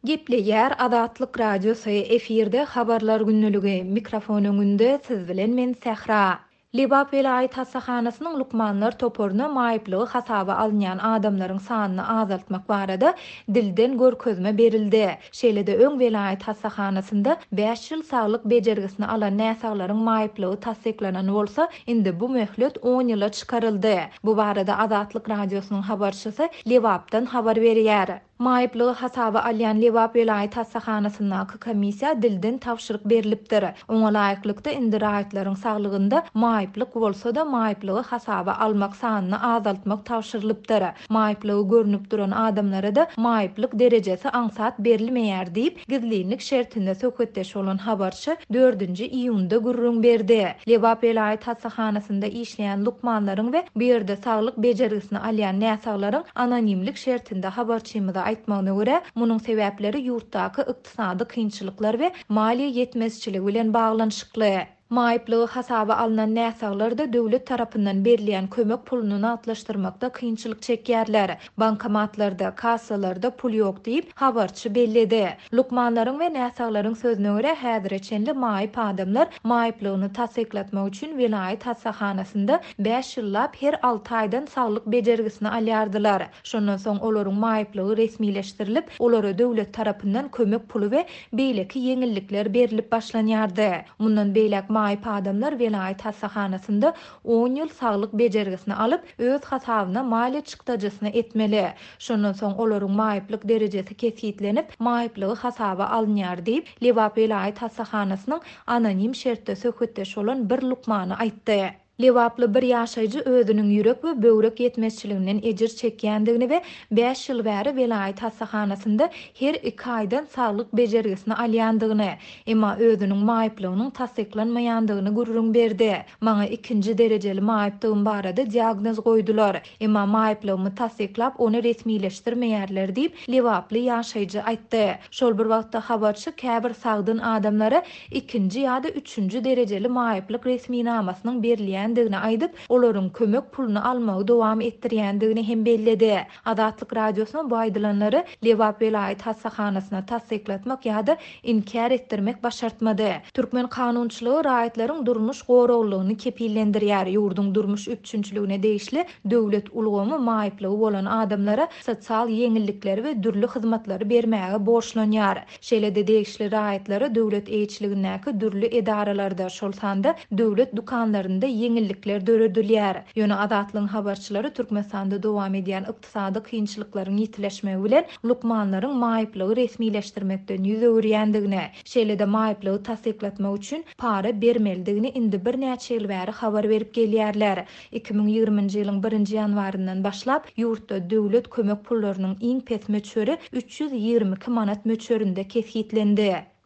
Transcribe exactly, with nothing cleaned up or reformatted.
Gepleýär Adatlyk radiosu efirde habarlar günnüligi mikrofon öňünde siz bilen men Sähra. Libap Vilayet Hassahanasynyň Lukmanlar toporuna maýyplygy hasaba alynýan adamlaryň sanyny azaltmak barada dilden görkezme berildi. Şeýle-de öň Vilayet Hassahanasynda beş ýyl saglyk bejergisini alan näsaglaryň maýyplygy tasdiklanan bolsa, indi bu möhlet on ýyla çykaryldy. Bu barada Adatlyk radiosynyň habarçysy Libapdan habar berýär. Maýyplygy hasaba alýan Libap Vilayet Hassahanasyna komissiýa dilden tapşyryk berilipdir. Oňa laýyklykda indi raýatlaryň saglygynda maýyplyk bolsa-da maýyplygy hasaba almak sanyny azaltmak tapşyrylypdyr. Maýyplygy görnüp duran adamlara da maýyplyk derejesi aňsat berilmeýär diýip gizlilik şertinde söhbetdeş bolan habarçy dördünji iýunda gurrun berdi. Libap Vilayet Hassahanasynda işleýän lukmanlaryň we bir ýerde saglyk bejergisini alýan näsaglaryň anonimlik şertinde habarçymyza aýtmagyna görä, munyň sebäpleri ýurtdaky ykdysady kynçylyklar we maliýe ýetmezçiligi bilen baglanyşykly. Maýyplygy hasaba alynan näsaglarda döwlet tarapyndan berilýän kömek puluny atlaşdyrmakda kynçylyk çekýärler. Bankomatlarda, kassalarda pul ýok diýip habarçy belledi. Lukmanlaryň we näsaglaryň sözüne görä häzirçenli maýyp adamlar maýyplygyny tasdiklatmak üçin Vilayet Hassahanasynda beş ýyllap her alty aýdan saglyk bejergisini alýardylar. Şondan soň olaryň maýyplygy resmileşdirilip, olara döwlet tarapyndan kömek pulu we beýleki ýeňillikler berilip başlanýardy. Mundan beýlek maýyp adamlar Vilayet Hassahanasynda on ýyl saglyk bejergisini alyp öz hasabyna maliýe çykdajasyna etmeli. Şondan soň olaryň maýyplyk derejesi kesitlenip, maýyplygy hasaba alynýar diýip Libap Vilayet Hassahanasynyň anonim şertde söhbetdeş bolan bir lukmany aýtdy. Libaply bir ýaşaýjy özüniň ýürek we böwrek ýetmezçiliginden ejir çekýändigini we beş ýyl bäri Vilayet Hassahanasynda her iki aýdan saglyk bejergisini alýandygyny, emma özüniň maýyplygynyň tasdiklanmaýandygyny gurrun berdi. Maňa ikinji derejeli maýypdygym barada diagnoz goýdular, emma maýyplygymy tasdiklap ony resmileşdirmeýärler diýip Libaply ýaşaýjy aýtdy. Şol bir wagtda habarçy käbir sagdyn adamlara ikinji ýa-da üçünji derejeli maýyplyk resminamasynyň berilýän digini aýdyp, olaryň kömek puluny almagy dowam etdirýändigini hem belledi. Adatlyk radiosynyň bu aýdylanlary Libap Vilayet Hassahanasyna tasdiklatmak ýa-da inkar etdirmek başartmady. Türkmen kanunçylygy raýatlaryň durmuş goraglygyny kepillendirýär. Ýurduň durmuş üçünçiligine değişli döwlet ulgamy maýyplygy bolan adamlara sosial ýeňillikleri we dürli hyzmatlary bermäge borçlanýar. Şeýle-de değişli raýatlary döwlet eýçiligindäki dürli edaralarda, şol sanda döwlet dukanlarynda ýeňillikler döredilýär. Ýöne Adatlyň habarçylary Türkmenistanda dowam edýän ykdysady kynçylyklaryň ýitileşmegi bilen lukmanlaryň maýyplygy resmileşdirmekden ýüz öwürýändigini, şeýle-de maýyplygy tasdiklatmak üçin para bermelidigini indi bir näçe ýyl bäri habar berip gelýärler. iki ming ýygrymynjy ýylyň birinji ýanwaryndan başlap ýurtda döwlet kömek pullarynyň iň pes möçüri üç ýüz ýigrimiki manat möçürinde kesitlendi.